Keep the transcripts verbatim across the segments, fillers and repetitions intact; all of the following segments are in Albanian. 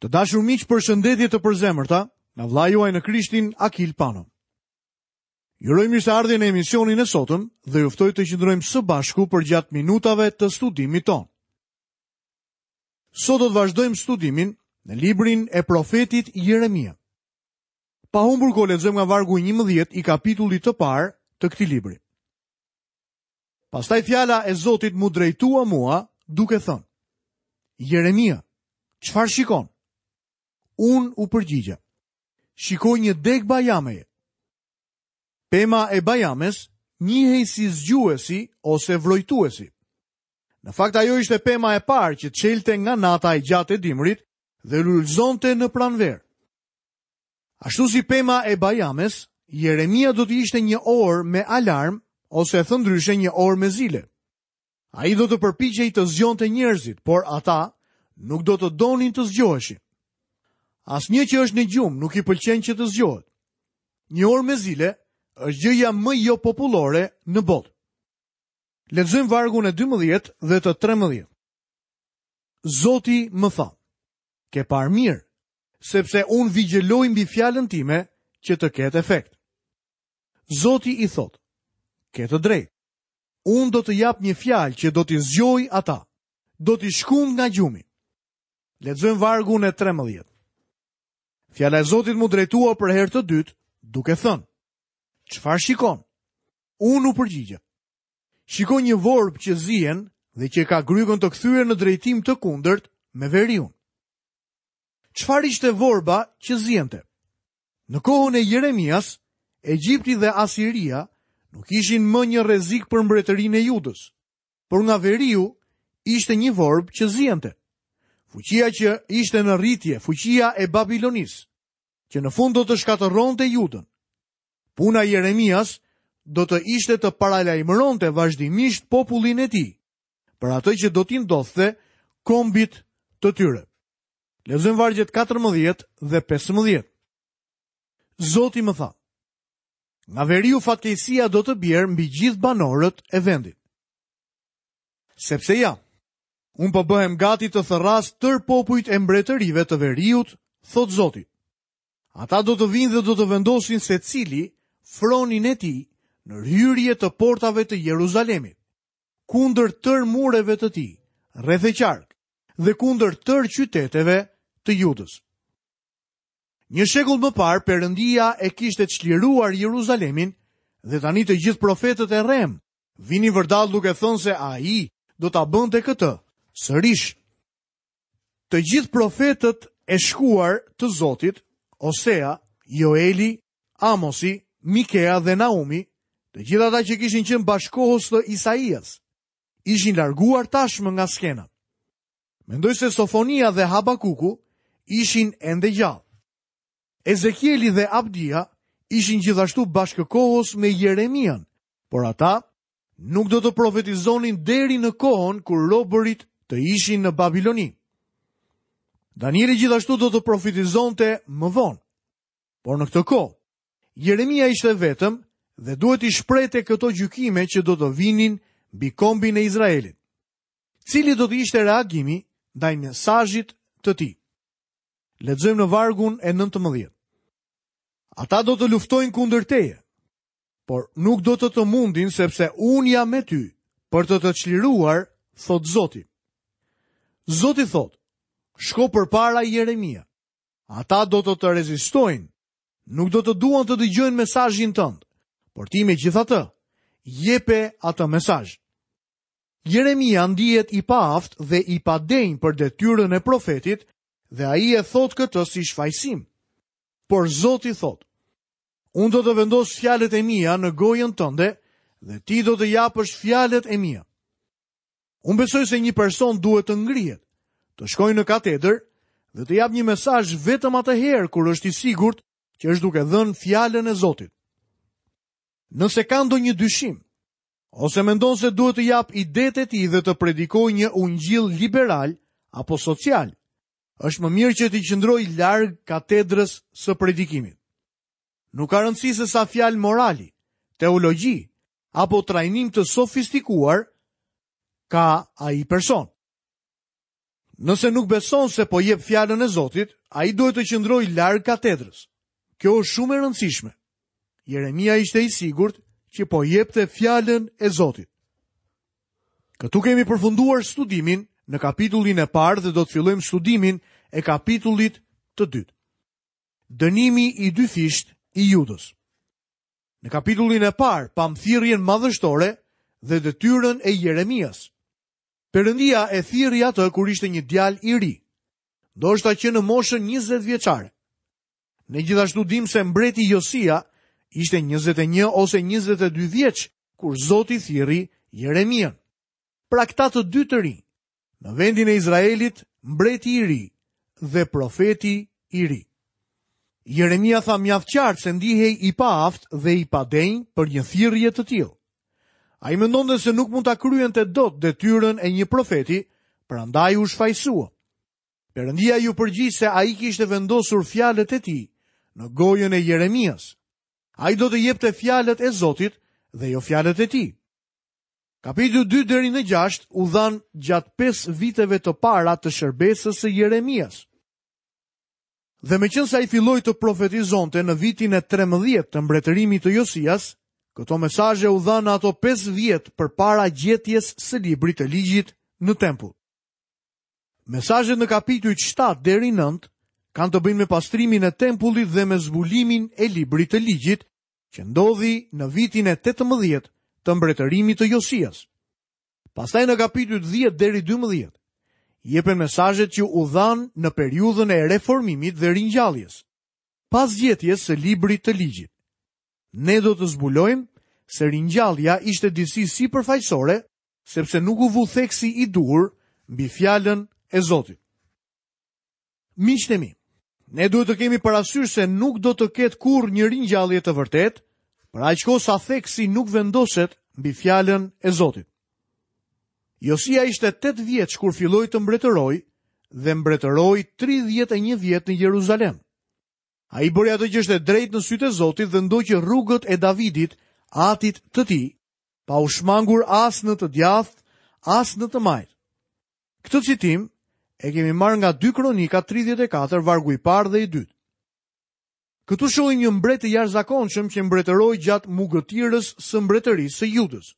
Të dashur miq, përshëndetje të përzemërta, nga vllai juaj në Krishtin, Akil Pano. Ju uroj mirëseardhje në emisionin e sotëm dhe ju ftoj të qëndrojmë së bashku për gjatë minutave të studimit ton. Sot do të vazhdojmë studimin në librin e profetit Jeremia. Pa humbur kohë lexojmë nga vargu njëmbëdhjetë i kapitullit të parë të këtij libri. Pastaj fjala e Zotit mu drejtua mua duke thënë: Jeremia, çfarë shikon? Unë u përgjigja: shikoj një deg bajameje. Pema e bajames njihej si zgjuesi ose vrojtuesi. Në fakt ajo ishte pema e parë që çelte nga nata e gjatë e dimrit dhe lulëzonte në pranverë. Ashtu si pema e bajames, Jeremia do të ishte një orë me alarm ose thëndryshe një orë me zile. Ai do të përpiqej të zgjonte njerëzit, por ata nuk do të donin të zgjoheshin. Asnjë që është në gjumë nuk i pëlqen që të zgjohet. Një orë me zile është gjëja më jo popullore në botë. Lexojmë vargun e dymbëdhjetë dhe të trembëdhjetë. Zoti më tha: ke parë mirë, sepse unë vigjeloj mbi fjalën time që të ketë efekt. Zoti i thot: ke të drejtë. Unë do të jap një fjalë që do t'i zgjoj ata, do t'i shkund nga gjumi. Lexojmë vargun e trembëdhjetë. Fjala e Zotit mu drejtua për herë të dytë, duke thënë: çfarë shikon? Unë u përgjigja: shikoj një vorb që zihen dhe që ka grykën të kthyer në drejtim të kundërt me veriun. Çfarë ishte vorba që zihente? Në kohën e Jeremias, Egjipti dhe Asiria nuk ishin më një rrezik për mbretërinë e Judës, por nga veriu ishte një vorb që zihente. Fuqia që ishte në rritje, fuqia e Babilonis, që në fund do të shkatërronte Judën. Puna e Jeremias do të ishte të paralajmëronte vazhdimisht popullin e tij për atë që do t'i ndodhte kombit të tyre. Lexojmë vargjet katërmbëdhjetë dhe pesëmbëdhjetë. Zoti më tha: nga veriu fatkeqësia do të bjerë mbi gjithë banorët e vendit. Sepse ja, unë po bëhem gati të thërras tër popujt e mbretërive të veriut, thot Zoti. Ata do të vinë dhe do të vendosin secili fronin e tij në hyrje të portave të Jeruzalemit, kundër tër mureve të tij, rreth e qark, dhe kundër tër qyteteve të Judës. Një shekull më parë, Perëndia e kishte çliruar Jeruzalemin dhe tani të gjithë profetët e rrem vinin vërdall duke thënë se ai do ta bënte këtë sërish. Të gjithë profetët e shkuar të Zotit, Osea, Joeli, Amosi, Mikea dhe Naumi, të gjithë ata që kishin qenë bashkohës të Isaias, ishin larguar tashmë nga skena. Mendoj se Sofonia dhe Habakuku ishin ende gjallë. Ezekieli dhe Abdia ishin gjithashtu bashkëkohës me Jeremian, por ata nuk do të profetizonin deri në kohën kur robërit të ishin në Babiloni. Danieli gjithashtu do të profetizonte më vonë. Por në këtë kohë, Jeremia ishte vetëm dhe duhet i shprehte këto gjykime që do të vinin mbi kombin e Izraelit. Cili do të ishte reagimi ndaj mesazhit të tij? Lexojmë në vargun e nëntëmbëdhjetë. Ata do të luftojnë kundër teje, por nuk do të të mundin sepse unë jam me ty për të të çliruar, thot Zoti. Zoti thot: shko përpara Jeremia. Ata do të të rezistojnë, nuk do të duan të dëgjojnë mesazhin tënd, por ti megjithatë jepe atë mesazh. Jeremia ndihet i paaft dhe i padenj për detyrën e profetit dhe ai e thot këtë si shfaqsim. Por Zoti thot: unë do të vendos fjalët e mia në gojën tënde dhe ti do të japësh fjalët e mia. Unë besoj se një person duhet të ngrihet, të shkojë në katedër dhe të jap një mesazh vetëm atëherë kur është i sigurt që është duke dhënë fjalën e Zotit. Nëse ka ndonjë dyshim, ose mendon se duhet të jap idetë e tij dhe të predikojë një ungjill liberal apo social, është më mirë që të qëndrojë larg katedrës së predikimit. Nuk ka rëndësi se sa fjalë morali, teologji apo trajnim të sofistikuar ka ai person. Nëse nuk beson se po jep fjalën e Zotit, ai duhet të qëndrojë larg katedrës. Kjo është shumë e rëndësishme. Jeremia ishte i sigurt që po jepte fjalën e Zotit. Këtu kemi përfunduar studimin në kapitullin e parë dhe do të fillojmë studimin e kapitullit të dytë. Dënimi i dy fisht i Judës. Në kapitullin e parë pam thirrjen madhështore dhe detyrën e Jeremias. Perëndia e thirrri atë kur ishte një djalë i ri, ndoshta që në moshën njëzet vjeçare. Ne gjithashtu dim se mbreti Josia ishte njëzet e një ose njëzet e dy vjeç kur Zoti thirrri Jeremian. Pra këta të dy të rinj, në vendin e Izraelit, mbreti i ri dhe profeti i ri. Jeremia tha mjaft qartë se ndihej i paaft dhe i padenj për një thirrje të tillë. Ai mendonte se nuk mund ta kryente dot detyrën e një profeti, prandaj u shfaqsua. Perëndia ju përgjigj se ai kishte vendosur fjalët e tij në gojën e Jeremias. Ai do të jepte fjalët e Zotit dhe jo fjalët e tij. Kapitulli dy deri në gjashtë u dhan gjatë pesë viteve të para të shërbesës së Jeremias. Dhe meqense ai filloi të profetizonte në vitin e tremëdhjetë të mbretërimit të Josias, këto mesazhe u dhanë ato pesë vjet përpara gjetjes së librit të ligjit në tempull. Mesazhet në kapitujt shtatë deri nëntë kanë të bëjnë me pastrimin e tempullit dhe me zbulimin e librit të ligjit që ndodhi në vitin e tetëmbëdhjetë të mbretërimit të Josias. Pastaj në kapitujt dhjetë deri dymbëdhjetë jepen mesazhet që u dhanë në periudhën e reformimit dhe ringjalljes, pas gjetjes së librit të ligjit. Ne do të zbulojmë se ringjallja ishte disi sipërfaqësore, sepse nuk u vu theksi i duhur mbi fjalën e Zotit. Miqtë e mi, ne duhet të kemi parasysh se nuk do të ketë kurrë një ringjallje të vërtetë, për aq kohë sa theksi nuk vendoset mbi fjalën e Zotit. Josia ishte tetë vjeç kur filloi të mbretëroi dhe mbretëroi tridhjetë e një vjet në Jeruzalem. Ai bëri atë që ishte drejt në sytë e Zotit dhe ndoqi rrugët e Davidit, atit të tij, pa u shmangur as në të djathtë, as në të majtë. Këtë citim e kemi marrë nga dy Kronika tridhjetë e katër vargu i parë dhe i dytë. Këtu shohim një mbret të jashtëzakonshëm që mbretëroi gjatë mugëtirës së mbretërisë së Judës.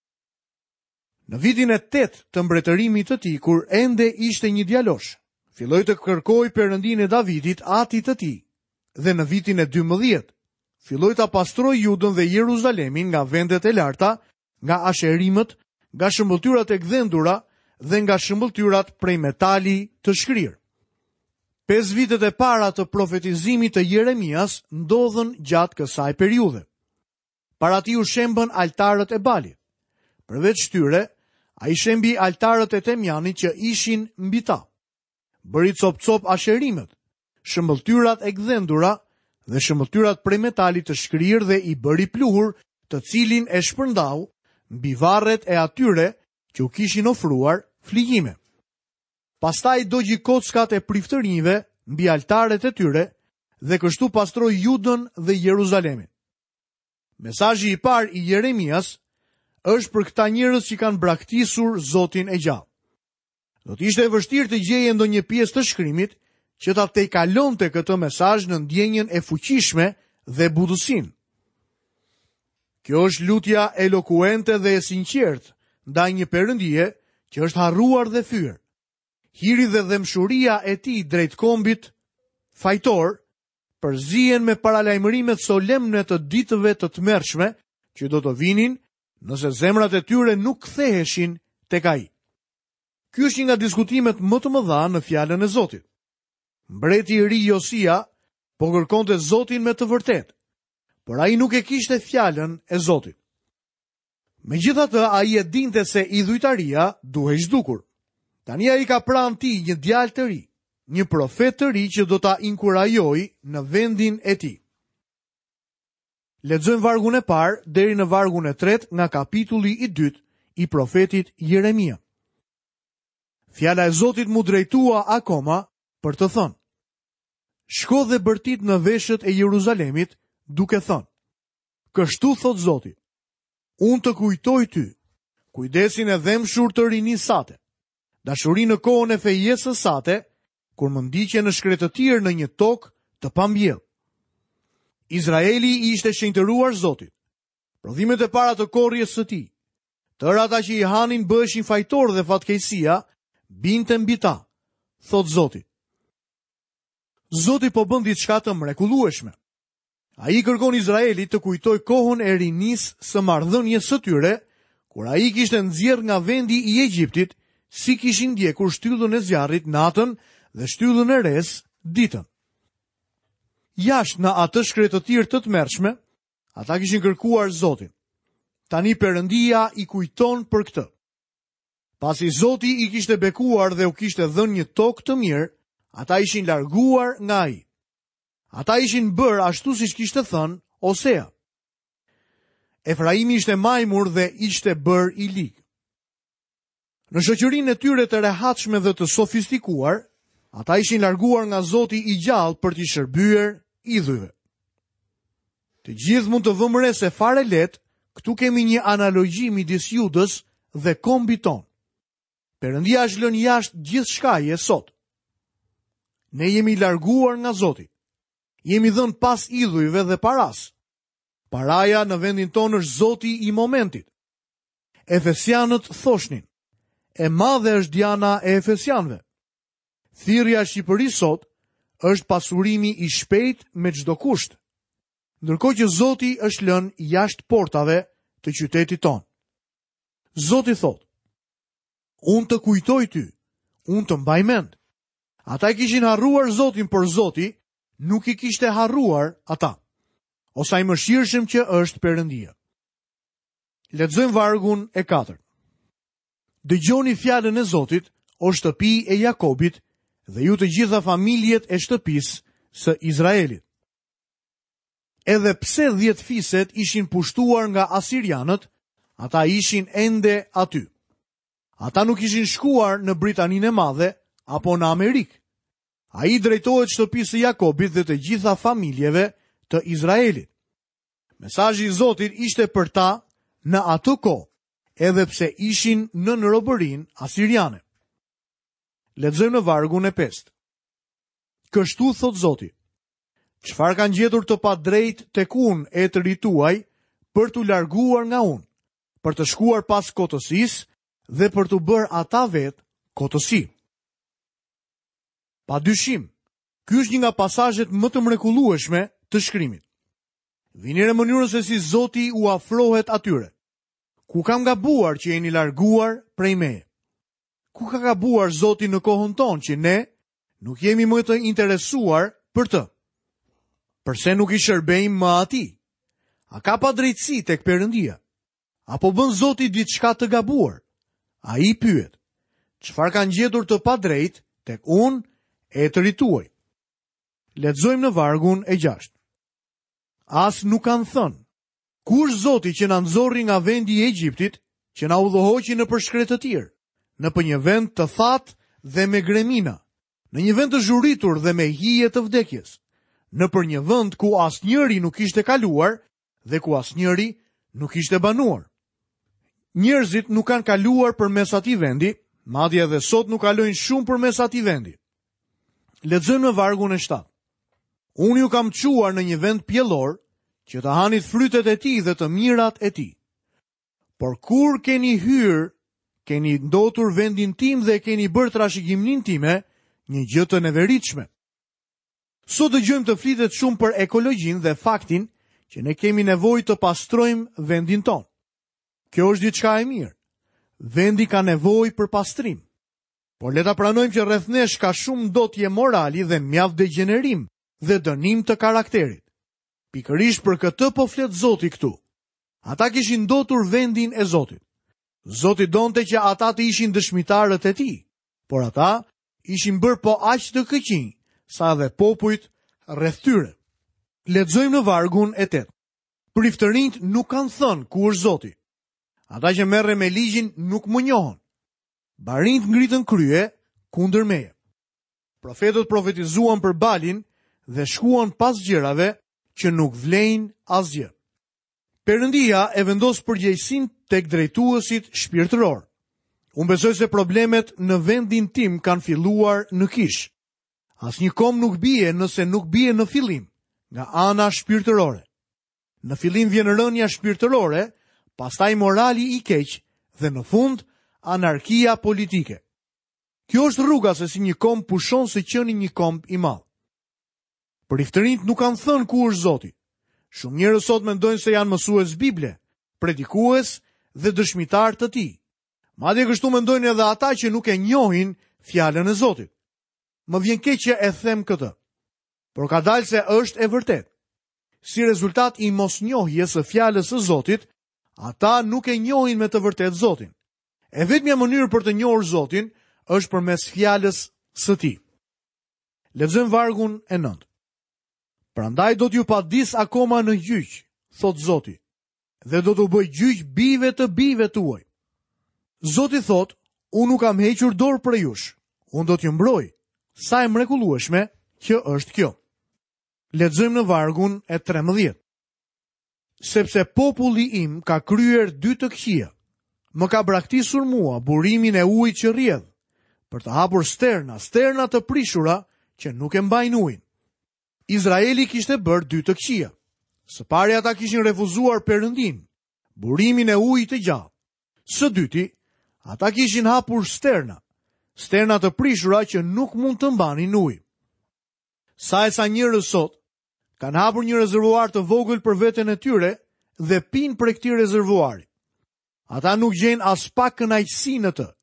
Në vitin e tetë të mbretërimit të tij, kur ende ishte një djalosh, filloi të kërkojë perëndinë e Davidit, atit të tij, dhe në vitin e dymbëdhjetë filloi ta pastroi Judën dhe Jeruzalemin nga vendet e larta, nga asherimët, nga shëmbëltyrat e gdhendura dhe nga shëmbëltyrat prej metali të shkrirë. Pesë vitet e para të profetizimit të Jeremias ndodhen gjatë kësaj periudhe. Para tij u shembën altarët e Balit. Përveç tyre, ai shembi altarët e Temjanit që ishin mbi ta. Bëri cop-cop asherimet, shëmbëltyrat e gdhendura dhe shëmbëltyrat prej metalit të shkrirë dhe i bëri pluhur, të cilin e shpërndau mbi varret e atyre që u kishin ofruar flijime. Pastaj dogji kockat e priftërinjve mbi altaret e tyre dhe kështu pastroi Judën dhe Jeruzalemin. Mesazhi i parë i Jeremias është për këta njerëz që kanë braktisur Zotin e gjallë. Do të ishte e vështirë të gjeje ndonjë pjesë të shkrimit që ta tejkalonte këtë mesazh në ndjenjën e fuqishme dhe budësinë. Kjo është lutja elokuente dhe e sinqertë ndaj një perëndie që është harruar dhe fyer. Hiri dhe dëmshuria e tij drejt kombit fajtor përzihen me paralajmërimet solemne të ditëve të tmerrshme që do të vinin nëse zemrat e tyre nuk ktheheshin tek ai. Ky është një nga diskutimet më të mëdha në fjalën e Zotit. Mbreti i ri Josia po kërkonte Zotin me të vërtetë, por ai nuk e kishte fjalën e Zotit. Megjithatë, ai e dinte se idhujtaria duhej zhdukur. Tani ai ka pranë tij një djalë të ri, një profet të ri që do ta inkurajojë në vendin e tij. Lexojmë vargun e parë deri në vargun e tretë nga kapitulli i dytë i profetit Jeremia. Fjala e Zotit mu drejtua akoma për të thënë: Shko dhe bërtit në veshët e Jeruzalemit, duke thënë: Kështu thot Zoti, unë të kujtoj ty, kujdesin e dhemshur të rinisate, dashuri në kohën e fejesës sate, kur më ndiqe në shkretëtir në një tokë të pambjell. Izraeli i ishte shenjtëruar Zotit. Prodhimet e para të korrjes së tij, tërë ata që i hanin bëheshin fajtor dhe fatkeqësia binte mbi ta, thot Zoti. Zoti po bën diçka të mrekullueshme. Ai kërkon Izraelit të kujtoj kohën e rinisë së marrëdhënies së tyre, kur ai kishte nxjerr nga vendi i Egjiptit, si kishin ndjekur shtyllën e zjarrit natën dhe shtyllën e res ditën. Jashtë në atë shkretëtir të tmerrshme, ata kishin kërkuar Zotin. Tani Perëndia i kujton për këtë. Pasi Zoti i kishte bekuar dhe u kishte dhënë një tokë të mirë, ata ishin larguar nga ai. Ata ishin bërë ashtu siç kishte thënë Osea. Efraimi ishte majmur dhe ishte bërë i ligë. Në shoqërinë e tyre të rehatshme dhe të sofistikuar, ata ishin larguar nga Zoti i gjallë për t'i shërbyer idhujve. Të gjithë mund të vëmë re se fare let, këtu kemi një analogji midis Judës dhe kombit ton. Perëndia është lënë jashtë gjithë shkaje sot. Ne jemi larguar nga Zoti. Jemi dhënë pas idhujve dhe paras. Paraja në vendin tonë është Zoti i momentit. Efesianët thoshnin, e madhe është djana e Efesianëve. Thirrja e Shqipërisë sot është pasurimi i shpejt me çdo kusht, ndërkohë që Zoti është lënë jashtë portave të qytetit tonë. Zoti thot, unë të kujtoj ty, unë të mbaj mend. Ata i kishin harruar Zotin, por Zoti nuk i kishte harruar ata. O sa i mëshirshëm që është Perëndia. Lexojmë vargun e katërt. Dëgjoni fjalën e Zotit, o shtëpi e Jakobit, dhe ju të gjitha familjet e shtëpisë së Izraelit. Edhe pse dhjetë fiset ishin pushtuar nga asirianët, ata ishin ende aty. Ata nuk ishin shkuar në Britaninë e Madhe apo në Amerikë. Ai drejtohet shtëpisë së Jakobit dhe të gjitha familjeve të Izraelit. Mesazhi i Zotit ishte për ta në atë kohë, edhe pse ishin në robërinë asiriane. Lexojmë në vargun e pestë. Kështu thot Zoti, çfarë kanë gjetur të padrejtë tek unë etërit tuaj për t'u larguar nga unë, për të shkuar pas kotësisë dhe për t'u bërë ata vetë kotësi. Pa dyshim, ky është një nga pasazhet më të mrekullueshme të shkrimit. Vini në mënyrën se si Zoti u afrohet atyre. Ku kam gabuar që jeni larguar prej meje? Ku ka gabuar Zoti në kohën tonë që ne nuk jemi më të interesuar për të? Përse nuk i shërbejmë më atij? A ka pa drejtësi tek Perëndia? Apo bën Zoti diçka të gabuar? Ai pyet, çfarë kanë gjetur të padrejtë tek unë etërit tuaj? Lexojmë në vargun e gjashtë. As nuk kanë thënë, ku është Zoti që na nxorri nga vendi i Egjiptit, që na udhëhoqi në përshkretëtir, në për një vend të thatë dhe me gremina, në një vend të zhuritur dhe me hije të vdekjes, në për një vend ku asnjëri nuk ishte kaluar dhe ku asnjëri nuk ishte banuar. Njerëzit nuk kanë kaluar përmes atij vendi, madje edhe sot nuk kalojnë shumë përmes atij vendi. Lexojmë në vargun e shtatë. Unë ju kam çuar në një vend pjellor, që të hanit frytet e tij dhe të mirat e tij. Por kur keni hyrë, keni ndotur vendin tim dhe keni bërë trashëgiminë time një gjë të neveritshme. Sot dëgjojmë të flitet shumë për ekologjinë dhe faktin që ne kemi nevojë të pastrojmë vendin tonë. Kjo është diçka e mirë. Vendi ka nevojë për pastrim. Por le ta pranojmë që rreth nesh ka shumë ndotje morali dhe mjaft degenerim dhe dënim të karakterit. Pikërisht për këtë po flet Zoti këtu. Ata kishin ndotur vendin e Zotit. Zoti donte që ata të ishin dëshmitarët e tij, por ata ishin bërë po aq të këqij sa dhe popujt rreth tyre. Lexojmë në vargun e tetë. Priftërinjt nuk kanë thënë ku është Zoti. Ata që merren me ligjin nuk më njohën. Barinjt ngritën krye kundër meje. Profetët profetizuan për Balin dhe shkuan pas gjërave që nuk vlejnë asgjë. Perëndia e vendos përgjegjësinë tek drejtuesit shpirtëror. Unë besoj se problemet në vendin tim kanë filluar në Kish. Asnjë kom nuk bie nëse nuk bie në fillim nga ana shpirtërore. Në fillim vjen rënja shpirtërore, pastaj morali i keq dhe në fund anarkia politike. Kjo është rruga se si një kom pushon se qeni një kom i madh. Priftërinjt nuk kanë thënë ku është Zoti. Shumë njerëz sot mendojnë se janë mësues Bible, predikues dhe dëshmitar të tij. Madje kështu mendojnë edhe ata që nuk e njohin fjalën e Zotit. Më vjen keq që e them këtë, por ka dalë se është e vërtet. Si rezultat i mosnjohjes së fjalës së Zotit, ata nuk e njohin me të vërtet Zotin. E vetmja mënyrë për të njohur Zotin është përmes fjalës së tij. Lexojmë vargun e nëntë. Prandaj do t'ju padis akoma në gjyq, thot Zoti, dhe do t'u bëj gjyq bijve të bijve tuaj. Zoti thot, unë nuk kam hequr dorë për jush, unë do t'ju mbroj. Sa e mrekullueshme që është kjo. Lexojmë në vargun e tretëmbëdhjetë. Sepse populli im ka kryer dy të këqija. Më ka braktisur mua burimin e ujit që rrjedh, për të hapur sterna, sterna të prishura që nuk e mbajnë ujin. Izraeli kishte bërë dy të këqija. Së pari ata kishin refuzuar Perëndin, burimin e ujit të gjallë. Së dyti, ata kishin hapur sterna, sterna të prishura që nuk mund të mbanin ujë. Sa e sa njerëz sot kanë hapur një rezervuar të vogël për veten e tyre dhe pinë prej këtij rezervuari. Ata nuk gjejnë as pak kënaqësi në të.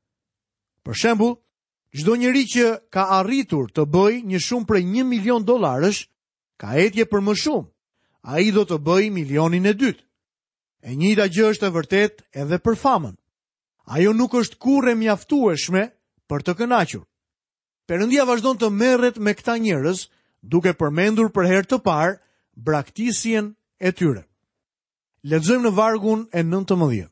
Për shembull, çdo njeri që ka arritur të bëjë një shumë prej një milion dollarësh, ka etje për më shumë. Ai do të bëjë milionin e dytë. E njëjta gjë është e vërtet edhe për famën. Ajo nuk është kurrë e mjaftueshme për të kënaqur. Perëndia vazhdon të merret me këta njerëz, duke përmendur për herë të parë braktisjen e tyre. Lexojmë në vargun e nëntëmbëdhjetë.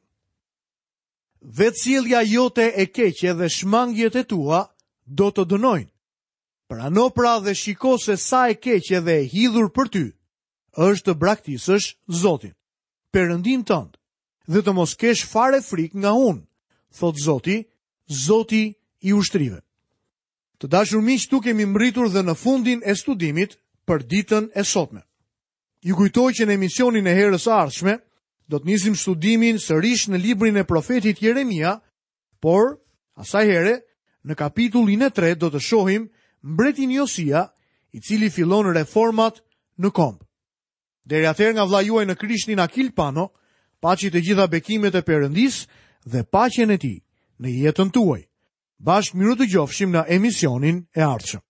Vetësjellja jote e keqe dhe shmangjet e tua do të dënojnë. Prano pra dhe shiko se sa e keqe dhe e hidhur për ty është të braktisësh Zotin, Perëndin tënd, dhe të mos kesh fare frikë nga unë, thot Zoti, Zoti i ushtrive. Të dashur miq, tu kemi mbritur dhe në fundin e studimit për ditën e sotme. Ju kujtoj që në emisionin e herës së ardhshme do të nisim studimin sërish në librin e profetit Jeremia, por asaj here në kapitullin e tretë do të shohim mbretin Josia, i cili fillon reformat në Komb. Deri atëherë nga vlla juaj në Krishtin Akil Pano, paçi të gjitha bekimet e Perëndis dhe paqen e tij në jetën tuaj. Bashkë miru të gjofshim në emisionin e ardhshëm.